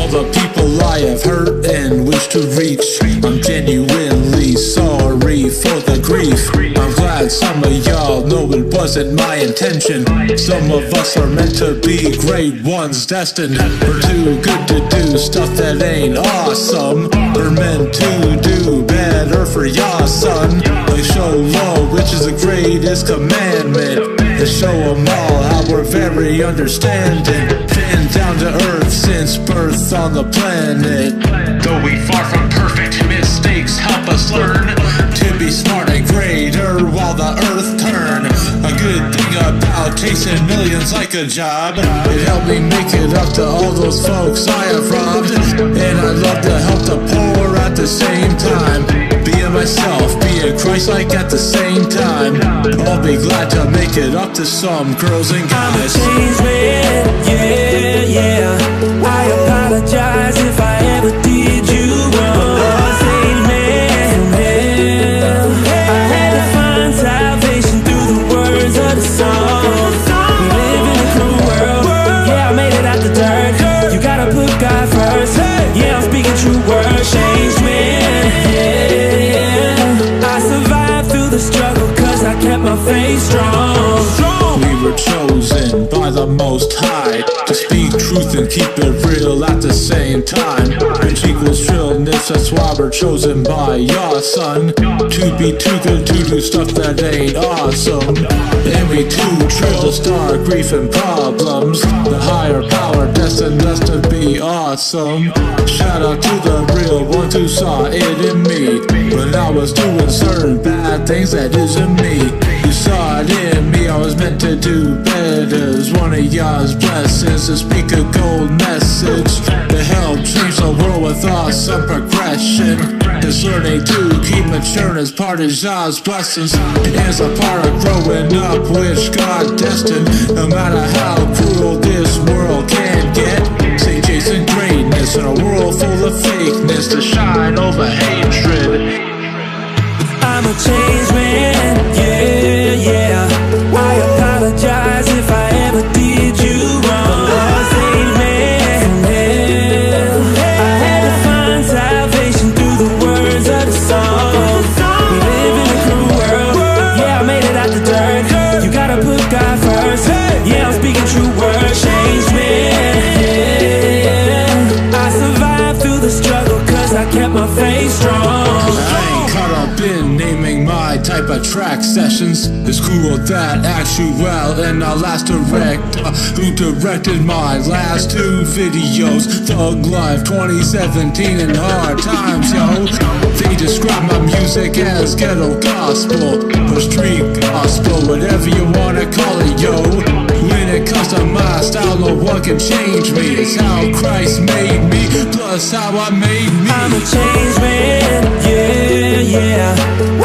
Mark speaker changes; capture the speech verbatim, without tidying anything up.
Speaker 1: all the people I have hurt and wish to reach. I'm genuinely sorry for the grief. I'm glad some of y'all know it wasn't my intention. Some of us are meant to be great ones, destined. We're too good to do stuff that ain't awesome. We're meant to do better for y'all, son. Like show love, which is the greatest commandment. To show them all how we're very understanding. Been down to earth since birth on the planet. Though we far from perfect, mistakes help us learn to be smart and greater while the earth turn. A good thing about chasing millions like a job, it helped me make it up to all those folks I have robbed. And I love to help the poor at the same time. Being myself, being Christ-like at the same time. I'll be glad to make it up to some girls and guys.
Speaker 2: I'm a changed man, yeah, yeah. I apologize if I ever did you wrong. Lord save me, yeah. I had to find salvation through the words of the song. We live in a cruel world, yeah, I made it out the dirt. You gotta put God first, yeah, I'm speaking true words. Changed man, yeah. I survived through the struggle cause I kept my faith strong.
Speaker 1: We were chosen by the Most High to speak truth and keep it real at the same time. Which equals trillness, that's why we're chosen by your son. To be too good to do stuff that ain't awesome. And we too trill to start grief and problems. The higher power destined us to be awesome. Shout out to the real ones who saw it in me when I was doing certain bad things that isn't me. You saw it in me, I was meant to do better. It's one of y'all's blessings to speak a gold message to help change the world with awesome progression. It's learning to keep maturing as part of y'all's blessings. It's a part of growing up which God destined. No matter how cruel this world can get, say chasing greatness in a world full of fakeness to shine over hatred.
Speaker 2: I'm a changed man, yeah, yeah. I apologize if I ever did you wrong. Lord save me, yeah. I had to find salvation through the words of the song. We live in a cruel world, yeah, I made it out the dirt. You gotta put God first, yeah, I'm speaking true words. Changed man, yeah. I survived through the struggle cause I kept my faith strong.
Speaker 1: Been naming my type of track sessions. It's cool that Actual and our last director who directed my last two videos, Thug Life twenty seventeen and Hard Times, yo. They describe my music as ghetto gospel or street gospel, whatever you wanna call it, yo. When it comes to my style, no one can change me. It's how Christ made me, plus how I made me.
Speaker 2: I'm a changed man, yeah, yeah.